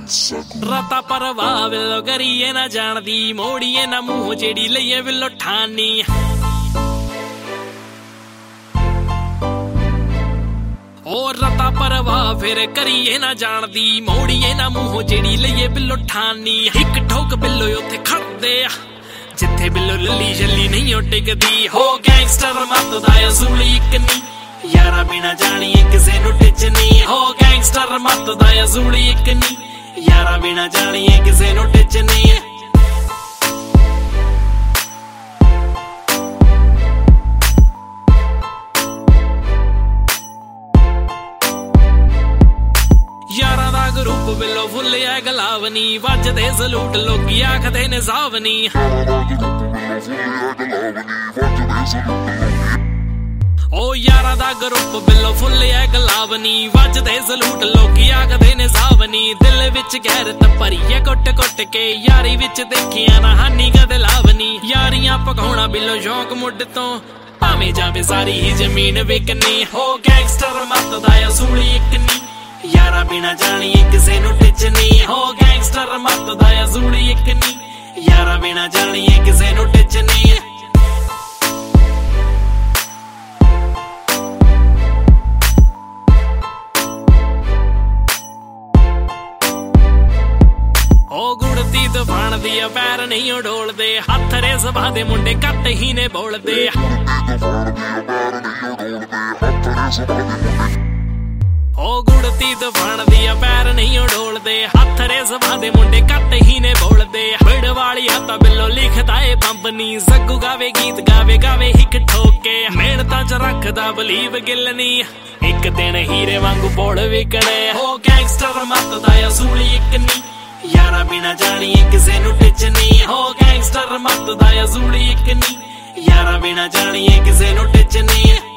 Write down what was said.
रता परवाह विलो करिए ना जानदी मोड़िए ना मुंह जेड़ी लइए विलो ठानी और रता परवाह फिर करिए ना जानदी मोड़िए ना मुंह जेड़ी लइए बिल्लो ठानी एक ठोक बिल्लो उत्थे खड़दे जिथे बिल्लो लली जली नहीं टिकदी हो गैंगस्टर मतदा असूली इक नी यारा बिना जानिए किसे नु टिचनी हो गैंगस्टर मतदा असूली इक नी यारा बिना जानिए किसे नु टिचनी यारा दा ग्रुप बिल्लो फुल्लिया गलावनी वजदे सलूट लोकी आखदे ने सावनी ओ यारा दा ग्रुप बिल्लो फुल्लिया गलावनी वजदे सलूट लोकी आखदे ने सावनी दिल विच गैरत भरीए कुट कुट के यारी विच देखिया ना हानी कदे लावनी यारियां पकाउणा बिल्लो शौक मुड तो भावें जावे सारी ही जमीन विकनी हो गैंगस्टर मतदा असूली इक नी यारा बिना जानिए किसे नु टिचनी हो गैंगस्टर मतदा असूली इक नी यारा बिना जानिए किसे नु टिचनी ओ गुड़ती तूफान दी पैर नहीं डोलदे हथ रे सभा दे मुंडे घट ही ने बोलदे ओ गुड़ती तूफान दी पैर नहीं डोलदे हथ रे सभा दे मुंडे घट ही ने बोलदे बिड़ वाली हत्ता बिल्लो लिखदा ए पंपनी सग्गू गावे गीत गावे गावे हिक ठोके मेहनतां च रखदा बलीव गिलनी एक दिन हीरे वांगू बोल विकणे हो गैंगस्टर मतदा असूली इक नी यारा बिना जानिए किसे नु टिचनी हो गैंगस्टर मतदा असूली इक नी यारा बिना जानिए किसे नु टिचनी